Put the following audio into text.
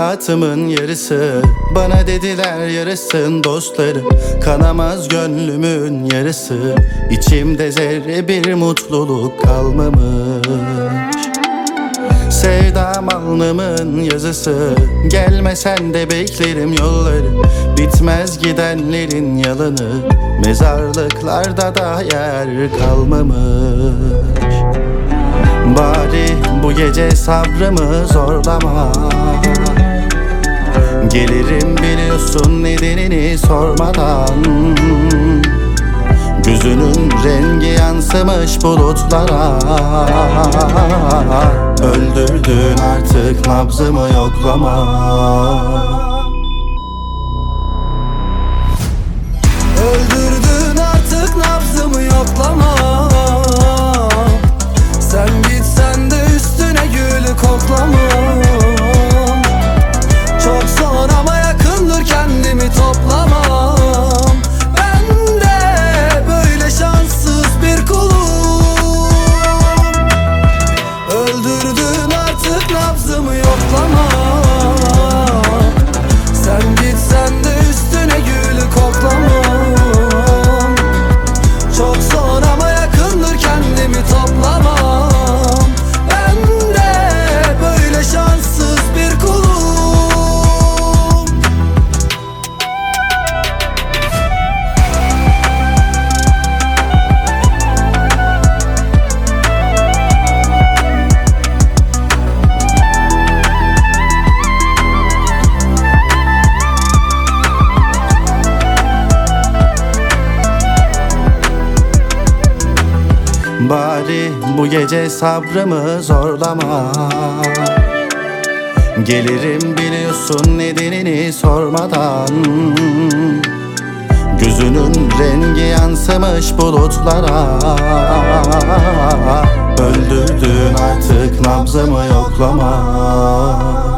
hayatımın yarısı. Bana dediler yarısın dostları, kanamaz gönlümün yarısı. İçimde zerre bir mutluluk kalmamış. Sevdam alnımın yazısı, gelmesen de beklerim yolları. Bitmez gidenlerin yalanı, mezarlıklarda da yer kalmamış. Bari bu gece sabrımı zorlama. Gelirim biliyorsun nedenini sormadan. Gözünün rengi yansımış bulutlara. Öldürdün artık nabzımı yoklama. Öldürdün artık nabzımı yoklama. Sen gitsen de üstüne gülü koklamam. Çok zor ama yakındır, kendimi toplamam. Ben de böyle şanssız bir kulum. Öldürdün artık nabzımı yoklama. Sen gitsen de üstüne gülü koklamam. Çok zor ama yakındır, kendimi toplamam. Ben de böyle şanssız bir kulum. Bari bu gece sabrımı zorlama. Gelirim biliyorsun nedenini sormadan. Gözünün rengi yansımış bulutlara. Öldürdün artık nabzımı yoklama.